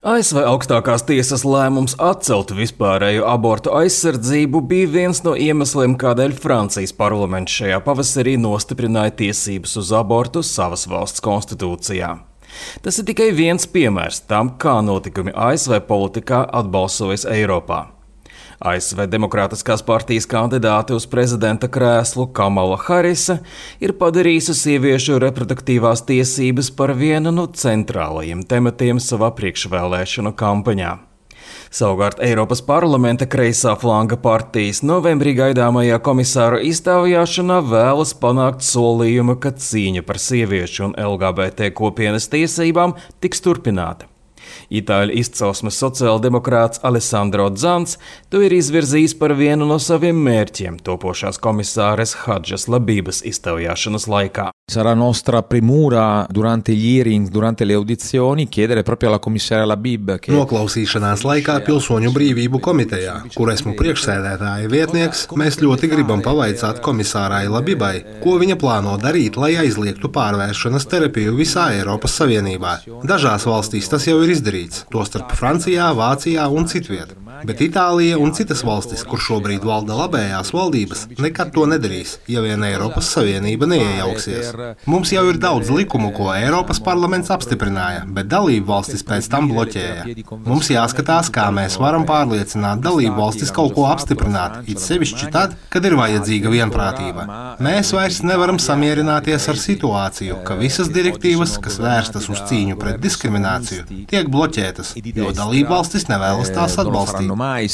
ASV augstākās tiesas lēmums atcelt vispārēju abortu aizsardzību bija viens no iemesliem, kādēļ Francijas parlaments šajā pavasarī nostiprināja tiesības uz abortu savas valsts konstitūcijā. Tas ir tikai viens piemērs tam, kā notikumi ASV politikā atbalsojas Eiropā. ASV Demokrātiskās partijas kandidāte uz prezidenta krēslu Kamala Harisa ir padarījusi sieviešu reproduktīvās tiesības par vienu no centrālajiem tematiem savā priekšvēlēšanu kampaņā. Savukārt Eiropas parlamenta kreisā flanga partijas novembrī gaidāmajā komisāra iztaujāšanā vēlas panākt solījumu, ka cīņa par sieviešu un LGBT kopienas tiesībām tiks turpināta. Itāļu izcelsmes sociāldemokrāts Alessandro Dzans to ir izvirzījis par vienu no saviem mērķiem topošās komisāres Hadžas Labības iztaujāšanas laikā. Sarà nostra premura durante gli hearing, durante le audizioni, chiedere proprio alla commissaria Labib. Noklausīšanās laikā Pilsoņu brīvību komitejā, kur esmu priekšsēdētāja vietnieks, mēs ļoti gribam pavaicāt komisārai Labibai, ko viņa plāno darīt, lai aizliegtu pārvēršanas terapiju visā Eiropas Savienībā. Dažās valstīs tas jau ir izdarīts, tostarp Francijā, Vācijā un citviet. Bet Itālija un citas valstis, kur šobrīd valda labējās valdības, nekad to nedarīs, ja vien Eiropas Savienība neiejauksies. Mums jau ir daudz likumu, ko Eiropas parlaments apstiprināja, bet dalību valstis pēc tam bloķēja. Mums jāskatās, kā mēs varam pārliecināt dalību valstis kaut ko apstiprināt, it sevišķi tad, kad ir vajadzīga vienprātība. Mēs vairs nevaram samierināties ar situāciju, ka visas direktīvas, kas vērstas uz cīņu pret diskrimināciju, tiek bloķētas, jo dalību valstis nevēlas tās atbalstīt.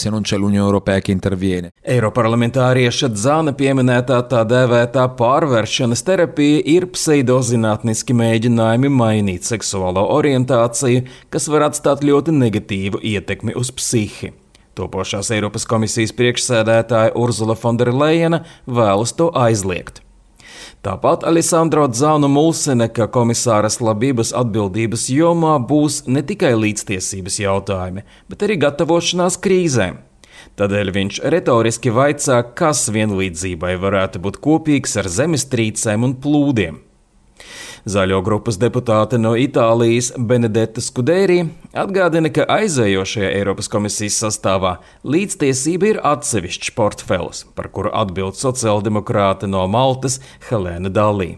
Eiroparlamentārieša Dzana pieminētā tā dēvētā pārvēršanas terapija ir pseidozinātniski mēģinājumi mainīt seksuālo orientāciju, kas var atstāt ļoti negatīvu ietekmi uz psihi. Topošās Eiropas komisijas priekšsēdētāja Urzula Fonderlejena vēlas to aizliegt. Tāpat Alessandro Dzanu mulsina, ka komisāras Labības atbildības jomā būs ne tikai līdztiesības jautājumi, bet arī gatavošanās krīzēm. Tādēļ viņš retoriski vaicā, kas vienlīdzībai varētu būt kopīgs ar zemestrīcēm un plūdiem. Zaļo grupas deputāte no Itālijas Benedetta Skuderi atgādina, ka aizējošajā Eiropas komisijas sastāvā līdztiesība ir atsevišķs portfelis, par kuru atbild sociāldemokrāte no Maltas Helēna Dalī.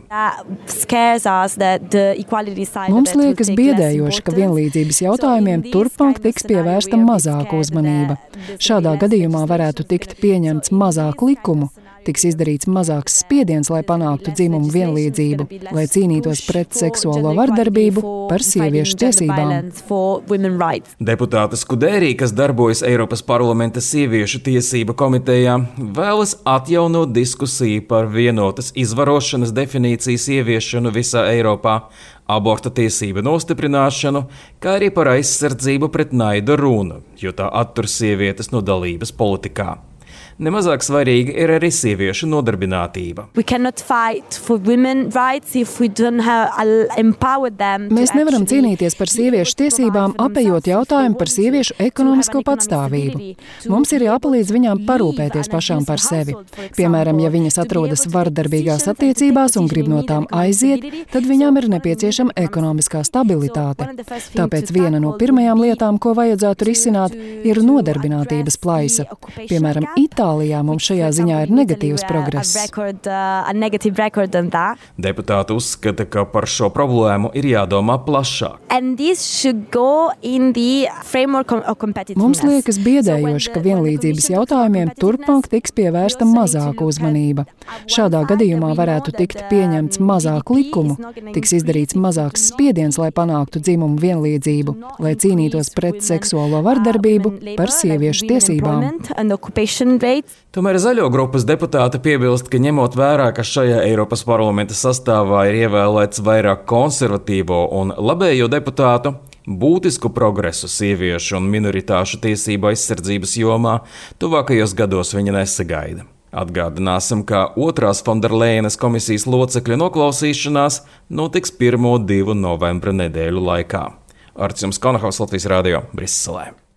Mums liekas biedējoši, ka vienlīdzības jautājumiem turpmāk tiks pievērsta mazāka uzmanība. Šādā gadījumā varētu tikt pieņemts mazāk likumu, tiks izdarīts mazāks spiediens, lai panāktu dzimumu vienlīdzību, lai cīnītos pret seksuālo vardarbību, par sieviešu tiesībām. Deputāte Skuderi, kas darbojas Eiropas parlamenta sieviešu tiesību komitejā, vēlas atjaunot diskusiju par vienotas izvarošanas definīcijas ieviešanu visā Eiropā, aborta tiesību nostiprināšanu, kā arī par aizsardzību pret naida runu, jo tā attur sievietes no dalības politikā. Nemazāk svarīga ir arī sieviešu nodarbinātība. Mēs nevaram cīnīties par sieviešu tiesībām, apējot jautājumu par sieviešu ekonomisko patstāvību. Mums ir jāpalīdz viņām parūpēties pašām par sevi. Piemēram, ja viņas atrodas vardarbīgās attiecībās un grib no tām aiziet, tad viņām ir nepieciešama ekonomiskā stabilitāte. Tāpēc viena no pirmajām lietām, ko vajadzētu risināt, ir nodarbinātības plaisa. Piemēram, Itālijā mums šajā ziņā ir negatīvs progress. Deputāti uzskata, ka par šo problēmu ir jādomā plašāk. Mums liekas biedējoši, ka vienlīdzības jautājumiem turpmāk tiks pievērsta mazāka uzmanība. Šādā gadījumā varētu tikt pieņemts mazāk likumu, tiks izdarīts mazāks spiediens, lai panāktu dzimumu vienlīdzību, lai cīnītos pret seksuālo vardarbību, par sieviešu tiesībām. Tomēr zaļo grupas deputāti piebilst, ka ņemot vērā, ka šajā Eiropas parlamenta sastāvā ir ievēlēts vairāk konservatīvo un labējo deputātu, būtisku progresu sieviešu un minoritāšu tiesību aizsardzības jomā tuvākajos gados viņa nesagaida. Atgādināsim, ka otrās Fonderlejenas komisijas locekļu noklausīšanās notiks 1. un 2. novembra nedēļu laikā. Arts Konahaus, Latvijas radio, Briselē.